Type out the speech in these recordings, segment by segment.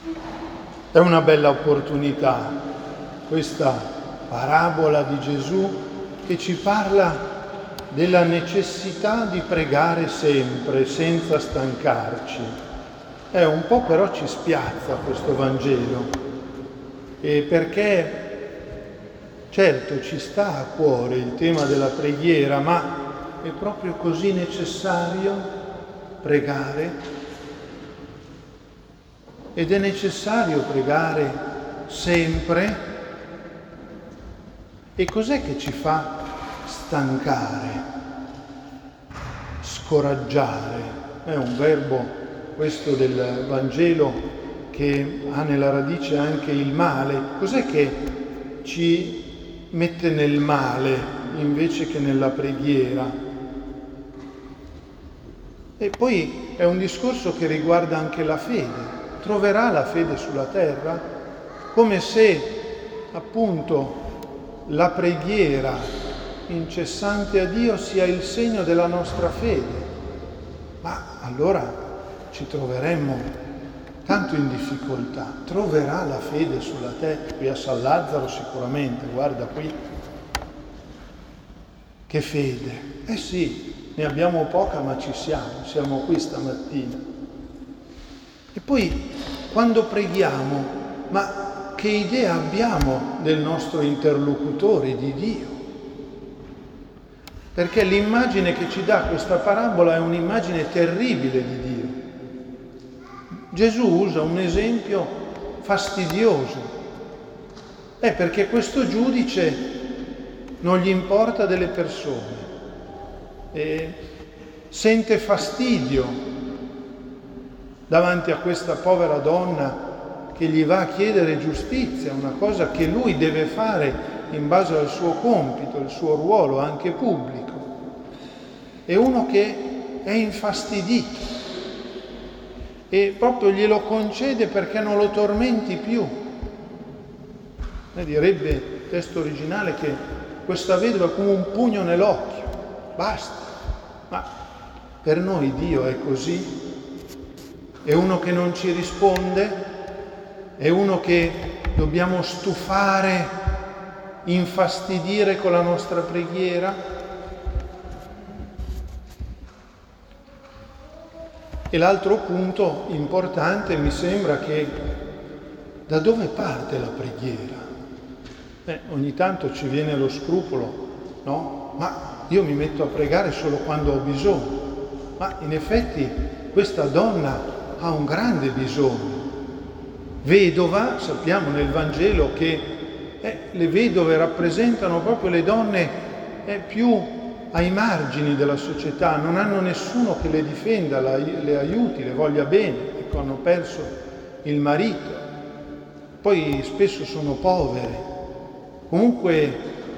È una bella opportunità questa parabola di Gesù che ci parla della necessità di pregare sempre, senza stancarci. Un po' però ci spiazza questo Vangelo, perché certo ci sta a cuore il tema della preghiera, ma è proprio così necessario pregare? Ed è necessario pregare sempre? E cos'è che ci fa stancare, scoraggiare? È un verbo questo del Vangelo che ha nella radice anche il male. Cos'è che ci mette nel male invece che nella preghiera? E poi è un discorso che riguarda anche la fede. Troverà la fede sulla terra? Come se appunto la preghiera incessante a Dio sia il segno della nostra fede. Ma allora ci troveremmo tanto in difficoltà. Troverà la fede sulla terra? Qui a San Lazzaro sicuramente, guarda qui. Che fede! Eh sì, ne abbiamo poca ma ci siamo qui stamattina. E poi quando preghiamo, ma che idea abbiamo del nostro interlocutore, di Dio? Perché l'immagine che ci dà questa parabola è un'immagine terribile di Dio. Gesù usa un esempio fastidioso. Perché questo giudice non gli importa delle persone, sente fastidio davanti a questa povera donna che gli va a chiedere giustizia, una cosa che lui deve fare in base al suo compito, il suo ruolo anche pubblico. È uno che è infastidito e proprio glielo concede perché non lo tormenti più. Direbbe il testo originale che questa vedova è come un pugno nell'occhio, basta. Ma per noi Dio è così? È uno che non ci risponde? È uno che dobbiamo stufare, infastidire con la nostra preghiera? E l'altro punto importante mi sembra che da dove parte la preghiera? Ogni tanto ci viene lo scrupolo, no? Ma io mi metto a pregare solo quando ho bisogno. Ma in effetti questa donna ha un grande bisogno. Vedova, sappiamo nel Vangelo che le vedove rappresentano proprio le donne più ai margini della società, non hanno nessuno che le difenda, le aiuti, le voglia bene, hanno perso il marito, poi spesso sono povere, comunque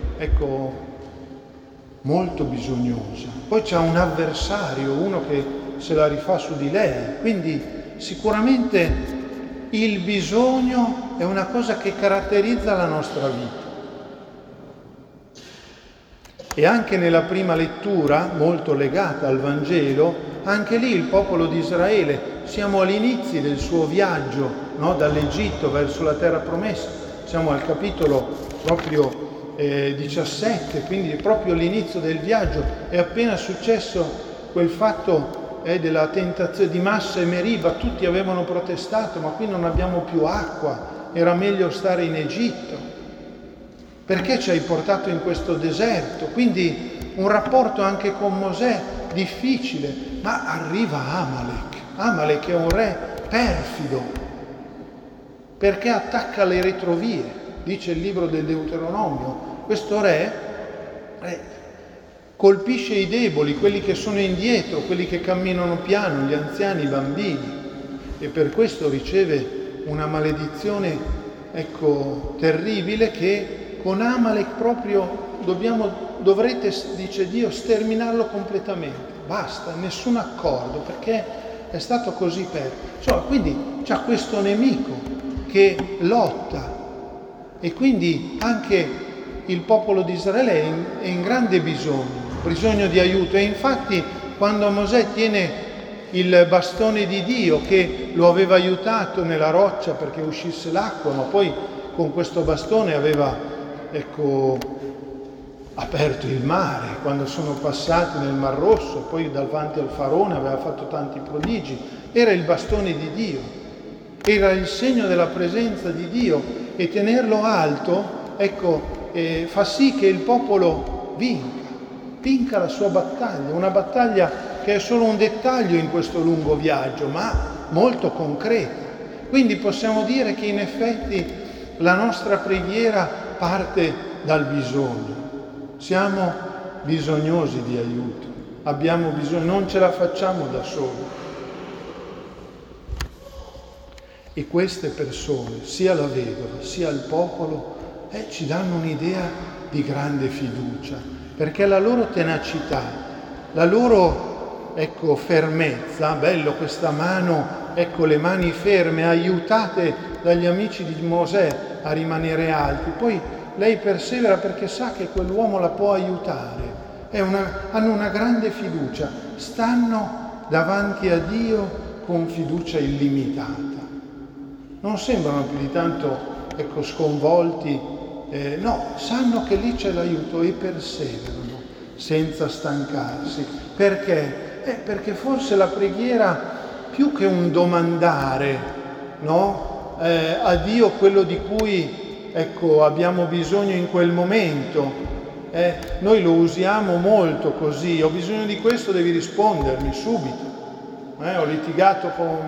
molto bisognosa. Poi c'è un avversario, uno che se la rifà su di lei, quindi sicuramente il bisogno è una cosa che caratterizza la nostra vita. E anche nella prima lettura, molto legata al Vangelo, anche lì il popolo di Israele, siamo all'inizio del suo viaggio, no? Dall'Egitto verso la terra promessa, siamo al capitolo proprio 17, quindi proprio all'inizio del viaggio, è appena successo quel fatto della tentazione di Massa e Meriba, tutti avevano protestato, ma qui non abbiamo più acqua, era meglio stare in Egitto. Perché ci hai portato in questo deserto? Quindi un rapporto anche con Mosè difficile, ma arriva Amalek. Amalek è un re perfido, perché attacca le retrovie, dice il libro del Deuteronomio. Questo re colpisce i deboli, quelli che sono indietro, quelli che camminano piano, gli anziani, i bambini, e per questo riceve una maledizione, terribile, che con Amalek proprio dovrete, dice Dio, sterminarlo completamente. Basta, nessun accordo, perché è stato così quindi c'ha questo nemico che lotta, e quindi anche il popolo di Israele è in grande bisogno di aiuto. E infatti quando Mosè tiene il bastone di Dio che lo aveva aiutato nella roccia perché uscisse l'acqua, ma poi con questo bastone aveva, aperto il mare quando sono passati nel Mar Rosso, poi davanti al Faraone aveva fatto tanti prodigi. Era il bastone di Dio, era il segno della presenza di Dio, e tenerlo alto, fa sì che il popolo vinca la sua battaglia, una battaglia che è solo un dettaglio in questo lungo viaggio, ma molto concreta. Quindi possiamo dire che in effetti la nostra preghiera parte dal bisogno. Siamo bisognosi di aiuto, abbiamo bisogno, non ce la facciamo da soli. E queste persone, sia la vedova sia il popolo, ci danno un'idea di grande fiducia, perché la loro tenacità, la loro fermezza, bello questa mano, le mani ferme, aiutate dagli amici di Mosè a rimanere alti. Poi lei persevera perché sa che quell'uomo la può aiutare. Hanno una grande fiducia, stanno davanti a Dio con fiducia illimitata. Non sembrano più di tanto sconvolti, no, sanno che lì c'è l'aiuto e perseverano senza stancarsi. Perché? Perché forse la preghiera, più che un domandare, no, a Dio quello di cui abbiamo bisogno in quel momento, noi lo usiamo molto così: ho bisogno di questo, devi rispondermi subito, ho litigato con...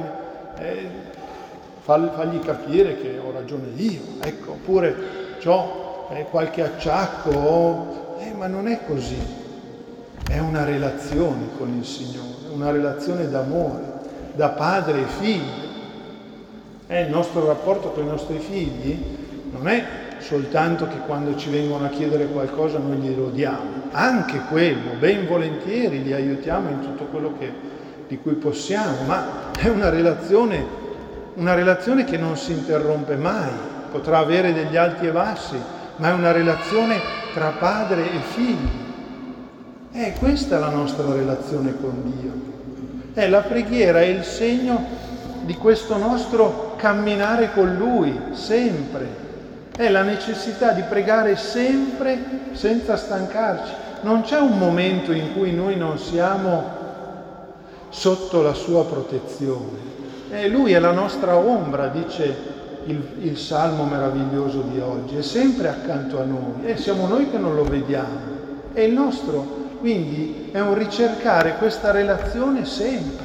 fagli capire che ho ragione io, oppure c'ho qualche acciacco, ma non è così. È una relazione con il Signore, una relazione d'amore, da padre e figlio. Il nostro rapporto con i nostri figli non è soltanto che quando ci vengono a chiedere qualcosa noi glielo diamo, anche quello, ben volentieri li aiutiamo in tutto quello di cui possiamo, ma è una relazione che non si interrompe mai, potrà avere degli alti e bassi, ma è una relazione tra padre e figlio. Questa è la nostra relazione con Dio. La preghiera è il segno di questo nostro camminare con Lui, sempre. È la necessità di pregare sempre senza stancarci. Non c'è un momento in cui noi non siamo sotto la sua protezione. Lui è la nostra ombra, dice il salmo meraviglioso di oggi, è sempre accanto a noi, siamo noi che non lo vediamo. È il nostro, quindi è un ricercare questa relazione sempre.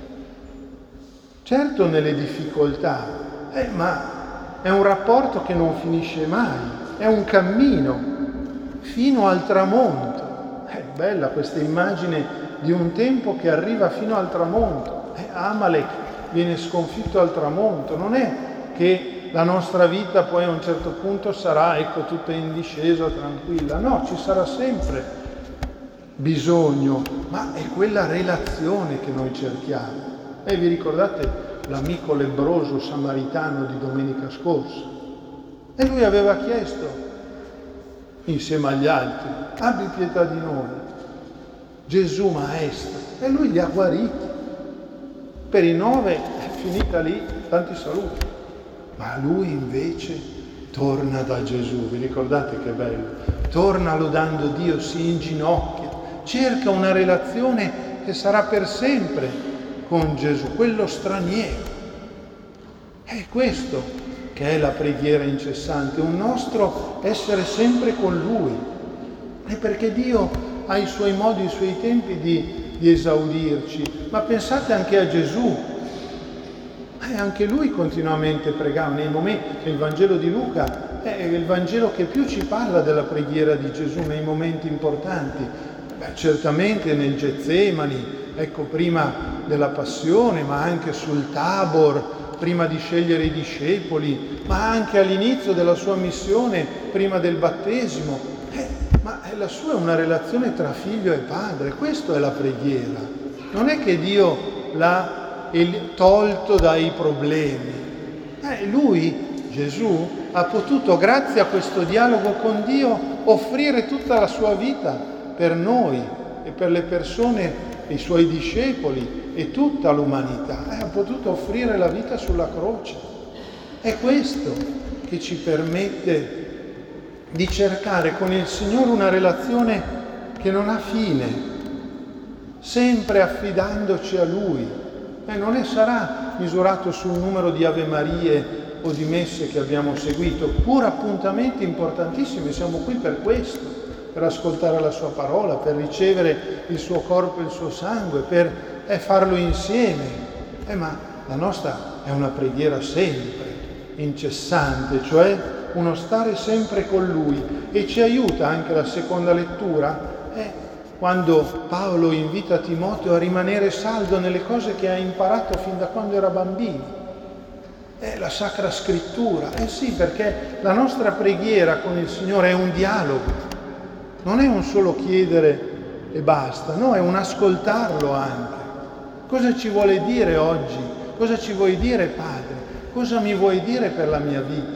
Certo nelle difficoltà, ma è un rapporto che non finisce mai, è un cammino fino al tramonto. È bella questa immagine di un tempo che arriva fino al tramonto. Amalek viene sconfitto al tramonto, non è che la nostra vita poi a un certo punto sarà tutta in discesa, tranquilla, no, ci sarà sempre bisogno, ma è quella relazione che noi cerchiamo. Vi ricordate l'amico lebbroso samaritano di domenica scorsa? E lui aveva chiesto, insieme agli altri, abbi pietà di noi, Gesù Maestro, e lui li ha guariti. Per i 9 è finita lì, tanti saluti, ma lui invece torna da Gesù. Vi ricordate che bello? Torna lodando Dio, si inginocchia, cerca una relazione che sarà per sempre con Gesù, quello straniero. È questo che è la preghiera incessante, un nostro essere sempre con Lui. È perché Dio ha i Suoi modi, i Suoi tempi di esaudirci. Ma pensate anche a Gesù. Anche Lui continuamente pregava nei momenti. Il Vangelo di Luca è il Vangelo che più ci parla della preghiera di Gesù nei momenti importanti. Certamente nel Getsemani, prima della passione, ma anche sul Tabor, prima di scegliere i discepoli, ma anche all'inizio della sua missione, prima del battesimo. Ma la sua è una relazione tra figlio e padre, questo è la preghiera. Non è che Dio l'ha tolto dai problemi. Lui, Gesù, ha potuto, grazie a questo dialogo con Dio, offrire tutta la sua vita per noi e per le persone, i Suoi discepoli, e tutta l'umanità, ha potuto offrire la vita sulla croce. È questo che ci permette di cercare con il Signore una relazione che non ha fine, sempre affidandoci a Lui. Non sarà misurato sul numero di Ave Marie o di messe che abbiamo seguito, pur appuntamenti importantissimi, siamo qui per questo, per ascoltare la Sua parola, per ricevere il Suo corpo e il Suo sangue, per farlo insieme. Ma la nostra è una preghiera sempre, incessante, cioè uno stare sempre con Lui, e ci aiuta anche la seconda lettura, quando Paolo invita Timoteo a rimanere saldo nelle cose che ha imparato fin da quando era bambino. La Sacra Scrittura, sì, perché la nostra preghiera con il Signore è un dialogo, non è un solo chiedere e basta, no, è un ascoltarlo anche. Cosa ci vuole dire oggi? Cosa ci vuoi dire, Padre? Cosa mi vuoi dire per la mia vita?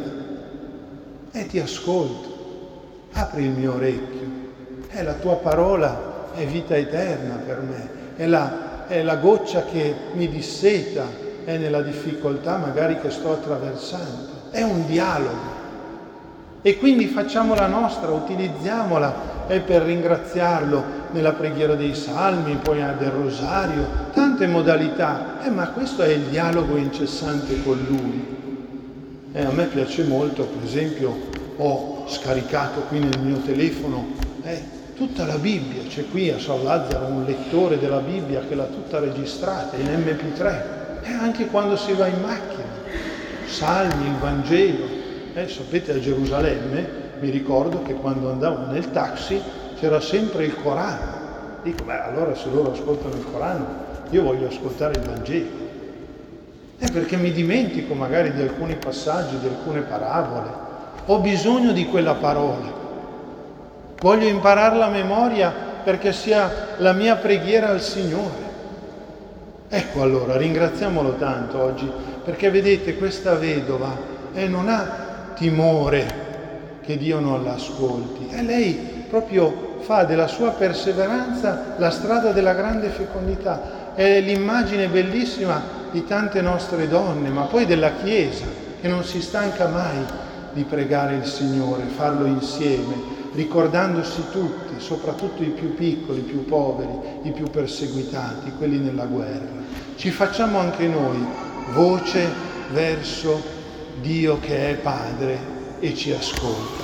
Ti ascolto, apri il mio orecchio. La tua parola è vita eterna per me, è la goccia che mi disseta nella difficoltà magari che sto attraversando. È un dialogo. E quindi facciamo la nostra, utilizziamola per ringraziarlo nella preghiera dei salmi, poi del rosario, tante modalità. Ma questo è il dialogo incessante con Lui. A me piace molto, per esempio, ho scaricato qui nel mio telefono tutta la Bibbia, c'è qui a San Lazzaro un lettore della Bibbia che l'ha tutta registrata in MP3, anche quando si va in macchina, Salmi, il Vangelo. Sapete, a Gerusalemme mi ricordo che quando andavo nel taxi c'era sempre il Corano. Dico, allora se loro ascoltano il Corano, io voglio ascoltare il Vangelo. Perché mi dimentico magari di alcuni passaggi, di alcune parabole. Ho bisogno di quella parola. Voglio impararla a memoria perché sia la mia preghiera al Signore. Ecco, allora, ringraziamolo tanto oggi, perché vedete, questa vedova non ha timore che Dio non la ascolti. Lei proprio fa della sua perseveranza la strada della grande fecondità. È l'immagine bellissima di tante nostre donne, ma poi della Chiesa, che non si stanca mai di pregare il Signore, farlo insieme, ricordandosi tutti, soprattutto i più piccoli, i più poveri, i più perseguitati, quelli nella guerra. Ci facciamo anche noi voce verso Dio che è Padre e ci ascolta.